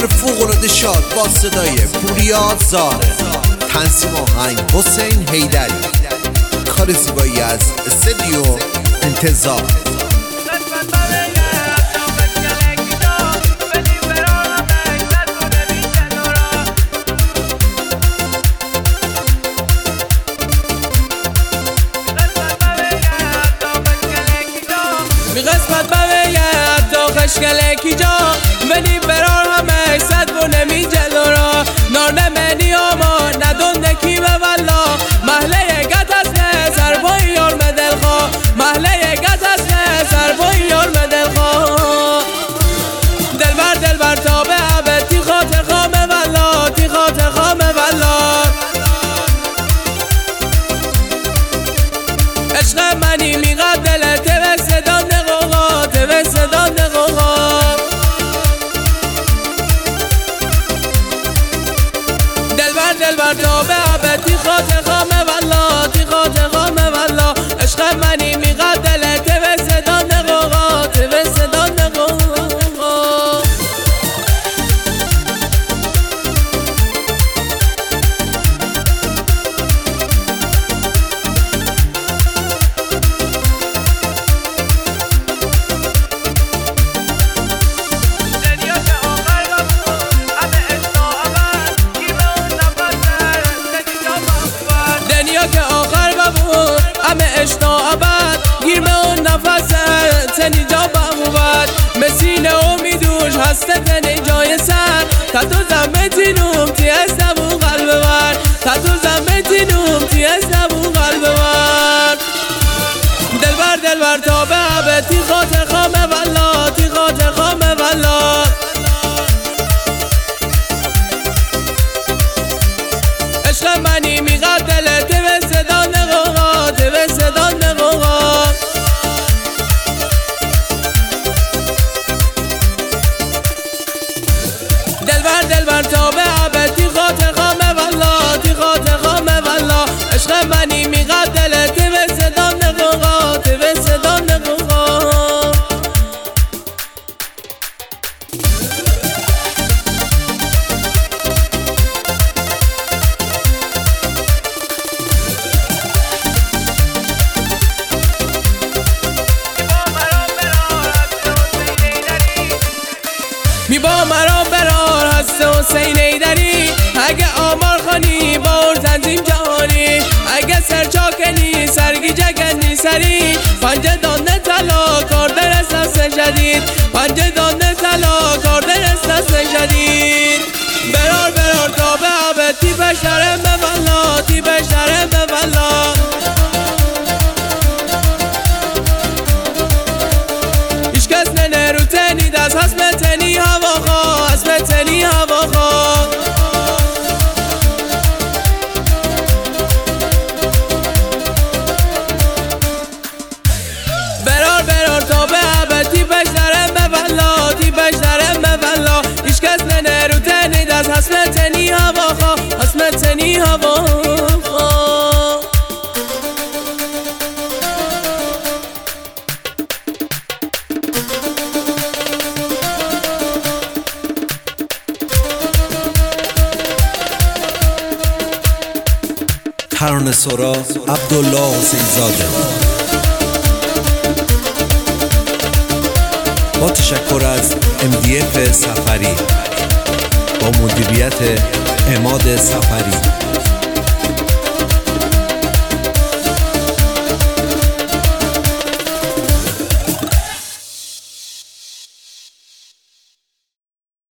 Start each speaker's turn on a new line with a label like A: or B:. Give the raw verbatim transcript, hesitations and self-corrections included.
A: کار فوق‌العاده شاد با صدای پوریا زاره، تنظیم آهنگ حسین حیدری، کار زیبایی از استودیو انتظار.
B: می قسمت ببید تا خشکلکی جا ولی برار همه صد و نمی جلو را نار نمینی آما ندون نکی به والله محله گت از نه سربای یار مدل خواه محله گت از نه سربای یار مدل خواه دل بر دل بر تا به عبد تی خاطر خامه والله تی خاطر خامه والله عشق منی میقد دلت به صدا نقوقا به صدا نقوقا دل بر دل بر تا به عبد تی خاطر خامه والله تی خاطر خامه والله عشق منی میقد دلت به صدا نقوقا به صدا نقوقا که آخر ببود همه اشتا ابد گیرمه اون نفسه تنی جا بموبد مسین امیدوش هسته تنی جای سر تا تو زمتی نوم تی از نبو قلب بر تا تو زمتی نوم تی از نبو قلب بر دل بر دل بر تا به عبد تی خاطر خامه والله تی خاطر خامه والله عشق منی میقد دلت به صدا نقوقا به صدا نقوقا دل بر دل بر تا به عبد تی خاطر خامه والله تی خاطر خامه والله عشق منی میقد دلت به صدا نقوقا به صدا نقوقا می با مرا برار هست حسین حیدری اگه آمار خانی با اور تنظیم جهانی اگه سرچاکنی سرگی جگندی سری پنجه دانه طلا کار در اساس جدید پنجه دانه طلا کار در اساس جدید برار برار تا به عبد تی بشترم به والله تی بشترم به والله هیچ کس ننه رو تنید از حسم تنی هوا خواه حسم تنی هوا خواه برار برار تا به عبد تی بشترم به والله تی بشترم به والله هیچ کس ننه رو تنید از حسم تنی هوا خواه حسم تنی هوا خواه
A: ترانه سرا عبدالله حسین زاده، با تشکر از ام دی اف سفری با مدیریت عماد سفری.